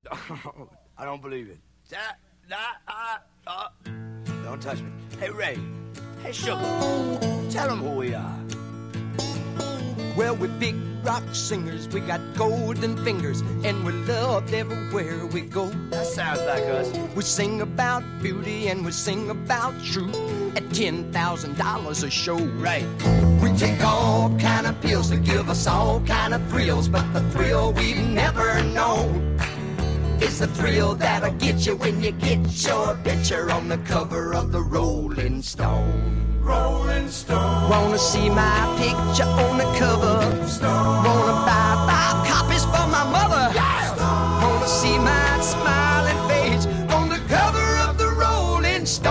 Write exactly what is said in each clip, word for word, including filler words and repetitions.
I don't believe it. That, that, uh, uh. Don't touch me. Hey, Ray. Hey, Sugar. Tell them who we are. Well, we're big rock singers, we got golden fingers, and we're loved everywhere we go. That sounds like us. We sing about beauty and we sing about truth at ten thousand dollars a show. Right. We take all kind of pills to give us all kind of thrills, but the thrill we've never known is the thrill that'll get you when you get your picture on the cover of the Rolling Stone. Rolling Stone. Wanna see my picture on the cover? Stone. Wanna buy five copies for my mother? Yeah. Wanna see my smiling face on the cover of the Rolling Stone?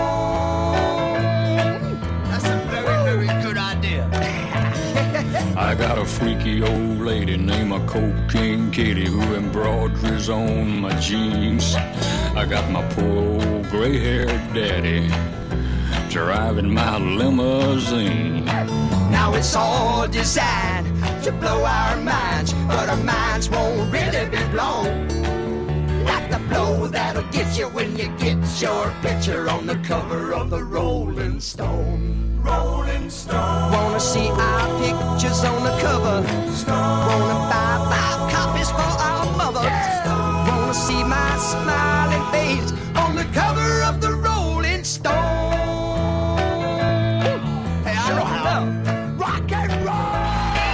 That's a very, very good idea. I got a freaky old lady named a Cocaine Kitty who embroiders on my jeans. I got my poor old gray-haired daddy driving my limousine. Now it's all designed to blow our minds, but our minds won't really be blown like the blow that'll get you when you get your picture on the cover of the Rolling Stone. Rolling Stone. Wanna see our pictures on the cover? Stone. Wanna buy five copies for our mother? Yeah. Wanna see my smiling face on the cover of the Rolling Stone? Hey, I know how. Rock and roll.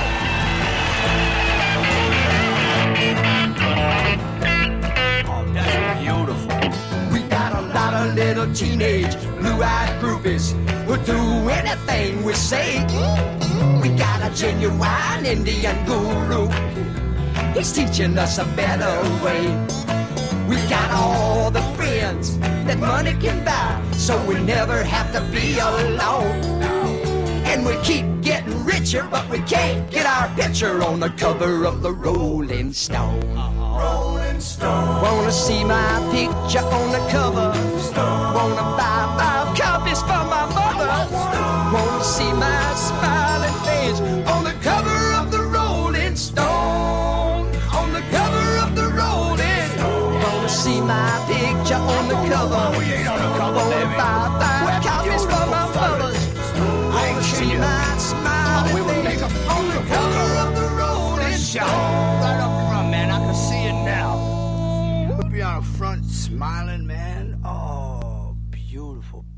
Oh, that's beautiful. We got a lot of little teenage blue-eyed groupies who'll do anything we say. We got a genuine Indian guru. He's teaching us a better way. We got all the friends that money can buy, so we never have to be alone. And we keep getting richer, but we can't get our picture on the cover of the Rolling Stone. Rolling Stone. Wanna see my picture on the cover? Stone. Wanna buy five copies for my mother? Stone. Wanna see my smiling face on the cover of the Rolling Stone? On the cover of the Rolling Stone. Wanna see my picture on the cover? We ain't on the cover, Wanna baby. buy five copies for my mother? I ain't Wanna see kidding you. my smiling We would make face a on the cover of the Rolling Shout Stone. right up front, man. I can see it now. We'll be on the front smiling, man. Oh, beautiful.